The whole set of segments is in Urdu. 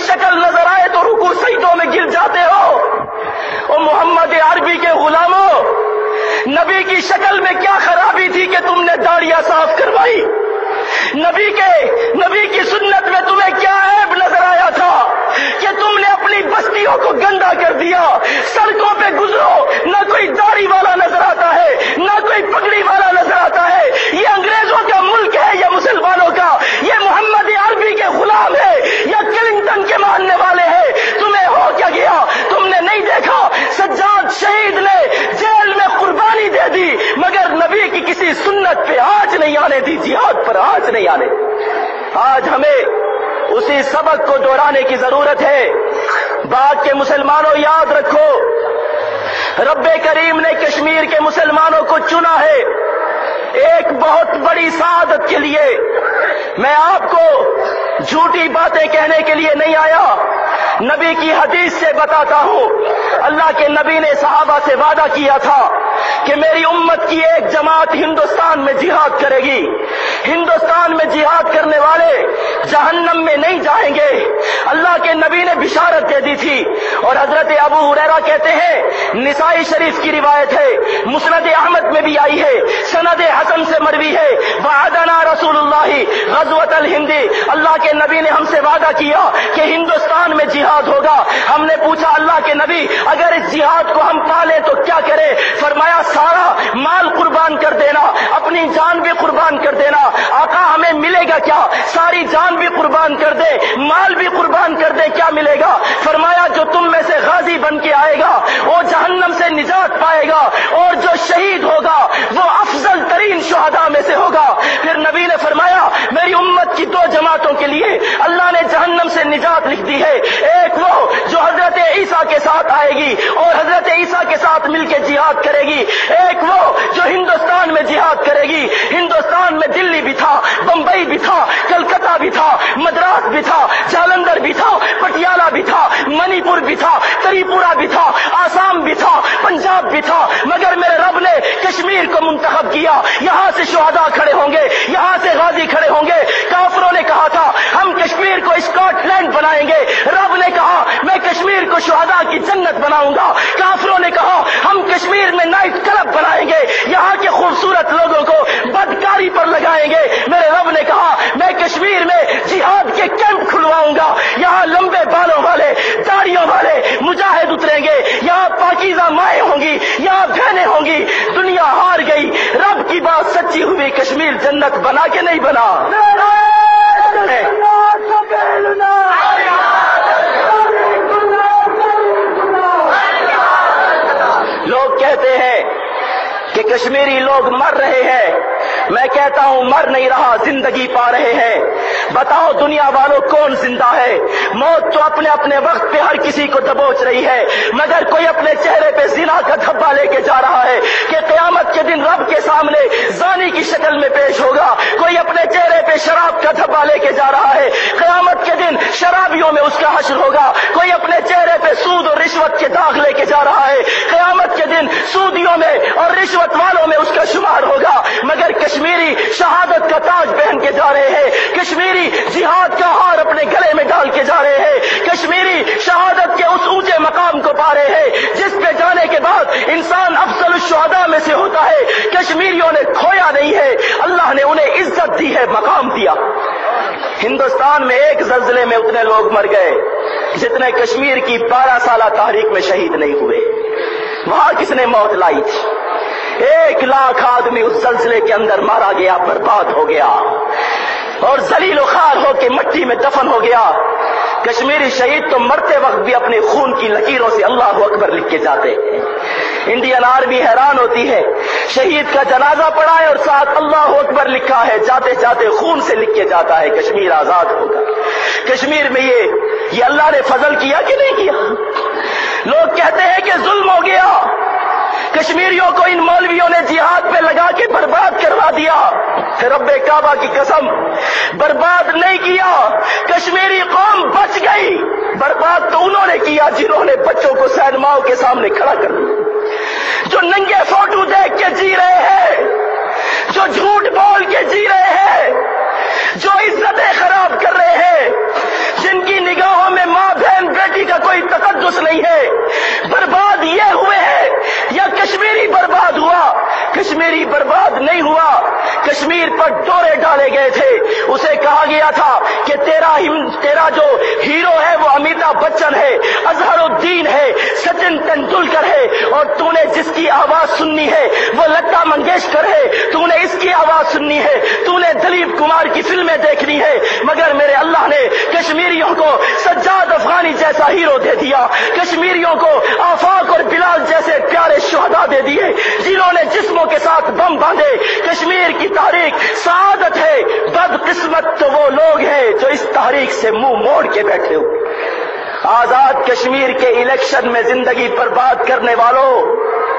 شکل نظر آئے تو رکوع سجدوں میں گر جاتے ہو. اور محمد عربی کے غلاموں، نبی کی شکل میں کیا خرابی تھی کہ تم نے داڑیاں صاف کروائی؟ نبی کی سنت میں تمہیں کیا عیب نظر آیا تھا کہ تم نے اپنی بستیوں کو گندا کر دیا؟ سڑکوں پہ گزرو، نہ کوئی داڑھی والا نظر آتا ہے، نہ کوئی پگڑی والا نظر آتا ہے. یہ انگریزوں کا ملک ہے یا مسلمانوں کا؟ یہ محمد عربی کے غلام ہے یا کلنٹن کے ماننے والے ہیں؟ تمہیں ہو کیا گیا؟ تم نے نہیں دیکھا سجاد شہید نے جیل میں قربانی دے دی مگر نبی کی کسی سنت پہ آج نہیں آنے دی، جہاد پر آج نہیں آنے. آج ہمیں اسی سبق کو دہرانے کی ضرورت ہے. بعد کے مسلمانوں یاد رکھو، رب کریم نے کشمیر کے مسلمانوں کو چنا ہے ایک بہت بڑی سعادت کے لیے. میں آپ کو جھوٹی باتیں کہنے کے لیے نہیں آیا، نبی کی حدیث سے بتاتا ہوں. اللہ کے نبی نے صحابہ سے وعدہ کیا تھا کہ میری امت کی ایک جماعت ہندوستان میں جہاد کرے گی. ہندوستان میں جہاد کرنے والے جہنم میں نہیں جائیں گے. اللہ کے نبی نے بشارت دے دی تھی. اور حضرت ابو ہریرہ کہتے ہیں، نسائی شریف کی روایت ہے، مسند احمد میں بھی آئی ہے، سند حسن سے مروی ہے، وعدنا رسول اللہ غزوۃ الہند، اللہ کے نبی نے ہم سے وعدہ کیا کہ ہندوستان میں جہاد ہوگا. ہم نے پوچھا اللہ کے نبی اگر اس جہاد کو ہم پالیں تو کیا کریں؟ فرمایا سارا مال قربان کر دینا، اپنی جان بھی قربان کر دینا. آقا ہمیں ملے گا کیا؟ ساری جان بھی قربان کر دے، مال بھی قربان کر دے، کیا ملے گا؟ فرمایا جو تم میں سے غازی بن کے آئے گا وہ جہنم سے نجات پائے گا، اور جو شہید ہوگا وہ افضل ترین شہداء میں سے ہوگا. پھر نبی نے فرمایا میری امت کی دو جماعتوں کے لیے اللہ نے جہنم سے نجات لکھ دی ہے. ایک وہ جو حضرت عیسیٰ کے ساتھ آئے گی اور حضرت عیسیٰ کے ساتھ مل کے جہاد کرے گی. ایک وہ جو ہندوستان میں جہاد کرے گی. ہندوستان میں دلی بھی تھا، بمبئی بھی تھا، کلکتہ بھی تھا، مدراس بھی تھا، جالندھر بھی تھا، پٹیالہ بھی تھا، منی پور بھی تھا، تریپورہ بھی تھا، آسام بھی تھا، پنجاب بھی تھا، مگر میرے رب نے کشمیر کو منتخب کیا. یہاں سے شہداء کھڑے ہوں گے، یہاں سے غازی کھڑے ہوں گے. کافروں نے کہا تھا ہم کشمیر کو اسکاٹ لینڈ بنائیں گے، رب نے کہا میں کشمیر کو شہداء کی جنت بناؤں گا. کافروں نے کہا ہم کشمیر میں نائٹ کلب بنائیں گے، یہاں کے خوبصورت لوگوں کو بدکاری پر لگائیں گے. میرے رب نے کہا میں کشمیر میں جہاد کے کیمپ کھلواؤں گا، یہاں لمبے بالوں والے داڑھیوں والے مجاہد اتریں گے، یہاں پاکیزہ مائیں ہوں گی، یہاں بہنیں ہوں گی. دنیا ہار گئی، رب کی بات سچی ہوئی، کشمیر جنت بنا کے نہیں بنا. لوگ کہتے ہیں کہ کشمیری لوگ مر رہے ہیں. میں کہتا ہوں مر نہیں رہا، زندگی پا رہے ہیں. بتاؤ دنیا والوں کون زندہ ہے؟ موت تو اپنے اپنے وقت پہ ہر کسی کو دبوچ رہی ہے، مگر کوئی اپنے چہرے پہ زنا کا دھبا لے کے جا رہا ہے کہ قیامت کے دن رب کے سامنے زانی کی شکل میں پیش ہوگا. کوئی اپنے چہرے پہ شراب کا دھبا لے کے جا رہا ہے، قیامت کے دن شرابیوں میں اس کا حشر ہوگا. کوئی اپنے چہرے پہ سود اور رشوت کے داغ لے کے جا رہا ہے، قیامت کے دن سودیوں میں اور رشوت والوں میں اس کا شمار ہوگا. مگر کشمیری شہادت کا تاج پہن کے جا رہے ہیں، کشمیری جہاد کا ہار اپنے گلے میں ڈال کے جا رہے ہیں، کشمیری شہادت کے اس اونچے مقام کو پا رہے ہیں جس پہ جانے کے بعد انسان افضل الشہداء میں سے ہوتا ہے. کشمیریوں نے کھویا نہیں ہے، اللہ نے انہیں عزت دی ہے، مقام دیا. ہندوستان میں ایک زلزلے میں اتنے لوگ مر گئے جتنے کشمیر کی 12 سالہ تاریخ میں شہید نہیں ہوئے. وہاں کس نے موت لائی تھی؟ 1 لاکھ آدمی اس زلزلے کے اندر مارا گیا، برباد ہو گیا اور ذلیل و خوار ہو کے مٹی میں دفن ہو گیا. کشمیری شہید تو مرتے وقت بھی اپنے خون کی لکیروں سے اللہ اکبر لکھ کے جاتے ہیں. انڈین آرمی حیران ہوتی ہے، شہید کا جنازہ پڑا ہے اور ساتھ اللہ اکبر لکھا ہے، جاتے جاتے خون سے لکھ کے جاتا ہے کشمیر آزاد ہوگا. کشمیر میں یہ اللہ نے فضل کیا کہ نہیں کیا؟ لوگ کہتے ہیں کہ ظلم ہو گیا، کشمیریوں کو ان مولویوں نے جہاد پہ لگا کے برباد کروا دیا. رب کعبہ کی قسم برباد نہیں کیا، کشمیری قوم بچ گئی. برباد تو انہوں نے کیا جنہوں نے بچوں کو سینماؤں کے سامنے کھڑا کر دیا، جو ننگے فوٹو دیکھ کے جی رہے ہیں، جو جھوٹ بول کے جی رہے ہیں، جو عزتیں خراب کر رہے ہیں، جن کی نگاہوں میں ماں کشمیری برباد نہیں ہوا، کشمیر پر ڈورے ڈالے گئے تھے، اسے کہا گیا تھا کہ تیرا جو ہیرو ہے وہ امیتابھ بچن ہے، اظہر الدین ہے، سچن تندولکر ہے، اور تو نے جس کی آواز سننی ہے وہ لتا منگیشکر ہے، تو نے اس کی آواز سننی ہے، تو نے دلیپ کمار کی فلمیں دیکھنی ہے، مگر میرے اللہ نے کشمیریوں کو سجاد افغانی جیسا ہیرو دے دیا، کشمیریوں کو آفاق اور بلال جیسے پیارے شہداء دے دیے جنہوں نے جسموں کے ساتھ بم باندھے۔ کشمیر کی تاریخ سعادت ہے، بدقسمت تو وہ لوگ ہیں جو اس تاریخ سے منہ موڑ کے بیٹھے ہو۔ آزاد کشمیر کے الیکشن میں زندگی برباد کرنے والوں،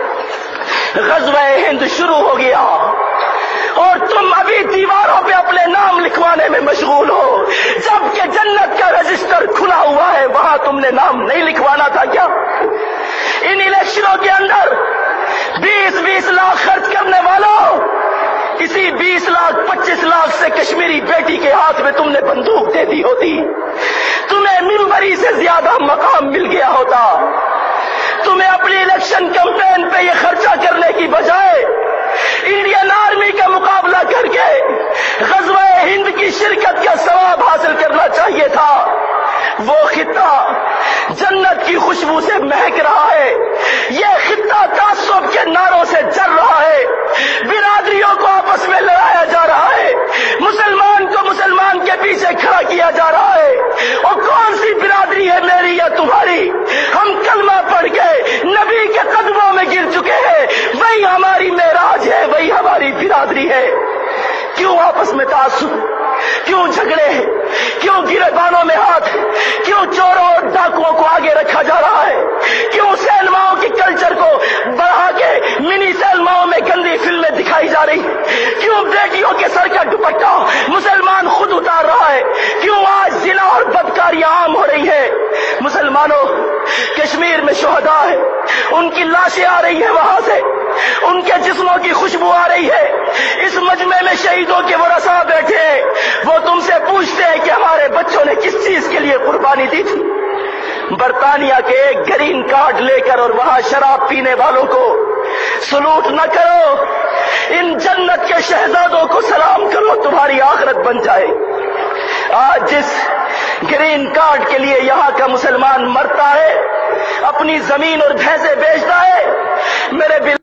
غزوہ ہند شروع ہو گیا اور تم ابھی دیواروں پہ اپنے نام لکھوانے میں مشغول ہو، جبکہ جنت کا رجسٹر کھلا ہوا ہے، وہاں تم نے نام نہیں لکھوانا تھا کیا؟ ان الیکشنوں کے اندر 20-20 لاکھ خرچ کرنے والوں، اسی 20 لاکھ 25 لاکھ سے کشمیری بیٹی کے ہاتھ میں تم نے بندوق دے دی ہوتی، تمہیں ممبری سے زیادہ مقام مل گیا ہوتا۔ تمہیں اپنی الیکشن کمپین پہ یہ خرچہ کرنے کی بجائے انڈین آرمی کا مقابلہ کر کے غزوہ ہند کی شرکت کا ثواب حاصل کرنا چاہیے تھا۔ وہ خطہ جنت کی خوشبو سے مہک رہا ہے، یہ خطہ تعصب کے نعروں سے جل رہا ہے، برادریوں کو آپس میں لڑایا جا رہا ہے، مسلمان کو مسلمان کے پیچھے کھڑا کیا جا رہا ہے۔ اور کون سی برادری ہے میری یا تمہاری؟ ہم کلمہ پڑھ کے نبی کے قدموں میں گر چکے ہیں، وہی ہماری معراج ہے، وہی ہماری برادری ہے۔ کیوں آپس میں تعصب؟ کیوں جھگڑے؟ کیوں گریبانوں میں ہاتھ؟ کیوں چوروں اور ڈاکوؤں کو آگے رکھا جا رہا ہے؟ کیوں سینماؤں کے کلچر کو بڑھا کے منی سینماؤں میں گندی فلمیں دکھائی جا رہی؟ کیوں بیٹیوں کے سر کا دوپٹہ مسلمان خود اتار رہا ہے؟ کیوں آج زنا اور بدکاریاں عام ہو رہی ہے؟ مسلمانوں، کشمیر میں شہداء ہے، ان کی لاشیں آ رہی ہیں وہاں سے، ان کے جسموں کی خوشبو آ رہی ہے، اس مجمع میں شہیدوں کے ورثاء بیٹھے ہیں، وہ تم سے پوچھتے ہیں کہ ہمارے بچوں نے کس چیز کے لیے قربانی دی تھی؟ برطانیہ کے ایک گرین کارڈ لے کر اور وہاں شراب پینے والوں کو سلوٹ نہ کرو، ان جنت کے شہزادوں کو سلام کرو، تمہاری آخرت بن جائے۔ آج جس گرین کارڈ کے لیے یہاں کا مسلمان مرتا ہے، اپنی زمین اور بھینسیں بیچتا ہے، میرے